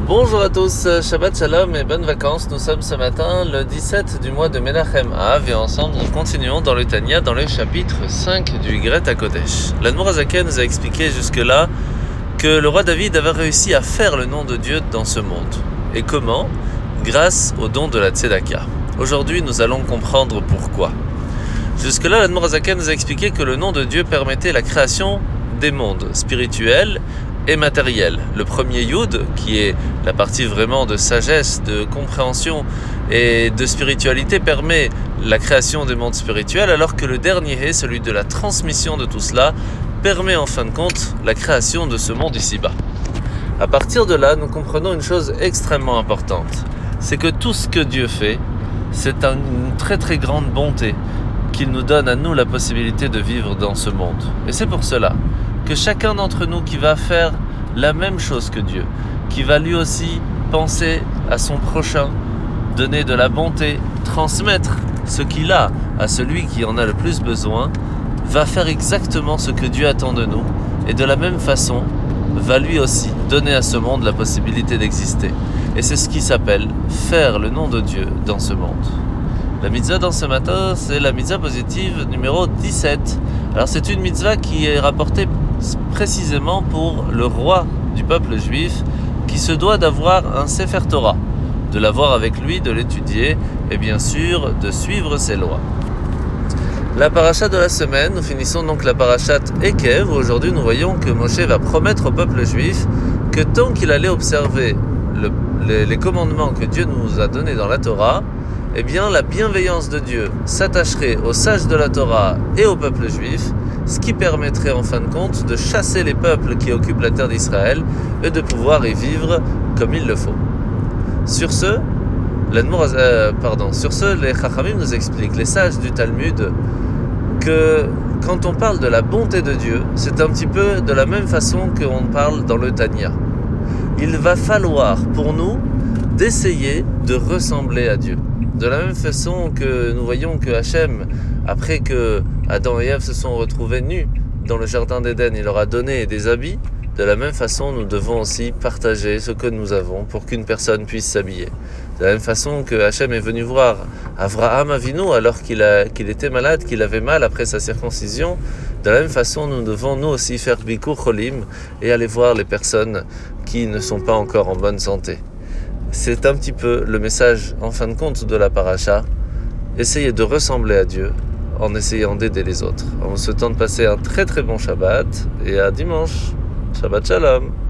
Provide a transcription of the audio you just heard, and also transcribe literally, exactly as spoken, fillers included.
Bonjour à tous, Shabbat Shalom et bonnes vacances. Nous sommes ce matin le dix-sept du mois de Menachem Av et ensemble nous continuons dans le Tanya dans le chapitre cinq du Igret HaKodesh. L'Admor HaZaken nous a expliqué jusque-là que le roi David avait réussi à faire le nom de Dieu dans ce monde. Et comment ? Grâce au don de la Tzedaka. Aujourd'hui nous allons comprendre pourquoi. Jusque-là l'Admor HaZaken nous a expliqué que le nom de Dieu permettait la création des mondes spirituels et matériel. Le premier Yud, qui est la partie vraiment de sagesse, de compréhension et de spiritualité, permet la création des mondes spirituels, alors que le dernier He, celui de la transmission de tout cela, permet en fin de compte la création de ce monde ici-bas. À partir de là, nous comprenons une chose extrêmement importante, c'est que tout ce que Dieu fait, c'est une très très grande bonté qu'il nous donne à nous la possibilité de vivre dans ce monde. Et c'est pour cela que chacun d'entre nous qui va faire la même chose que Dieu, qui va lui aussi penser à son prochain, donner de la bonté, transmettre ce qu'il a à celui qui en a le plus besoin, va faire exactement ce que Dieu attend de nous, et de la même façon, va lui aussi donner à ce monde la possibilité d'exister. Et c'est ce qui s'appelle faire le nom de Dieu dans ce monde. La mitzvah dans ce matin, c'est la mitzvah positive numéro dix-sept. Alors c'est une mitzvah qui est rapportée précisément pour le roi du peuple juif qui se doit d'avoir un Sefer Torah, de l'avoir avec lui, de l'étudier et bien sûr de suivre ses lois. La paracha de la semaine, nous finissons donc la parachat Ekev. Aujourd'hui nous voyons que Moshe va promettre au peuple juif que tant qu'il allait observer le, les, les commandements que Dieu nous a donnés dans la Torah, eh bien la bienveillance de Dieu s'attacherait aux sages de la Torah et au peuple juif, ce qui permettrait en fin de compte de chasser les peuples qui occupent la terre d'Israël et de pouvoir y vivre comme il le faut. Sur ce, euh, pardon, sur ce, les Chachamim nous expliquent, les sages du Talmud, que quand on parle de la bonté de Dieu, c'est un petit peu de la même façon qu'on parle dans le Tanya. Il va falloir pour nous d'essayer de ressembler à Dieu. De la même façon que nous voyons que Hachem, après que Adam et Ève se sont retrouvés nus dans le jardin d'Éden, il leur a donné des habits. De la même façon, nous devons aussi partager ce que nous avons pour qu'une personne puisse s'habiller. De la même façon que Hachem est venu voir Avraham Avinu alors qu'il, a, qu'il était malade, qu'il avait mal après sa circoncision. De la même façon, nous devons nous aussi faire Bikur Cholim et aller voir les personnes qui ne sont pas encore en bonne santé. C'est un petit peu le message en fin de compte de la paracha. Essayez de ressembler à Dieu en essayant d'aider les autres. En vous souhaitant de passer un très très bon Shabbat et à dimanche. Shabbat Shalom.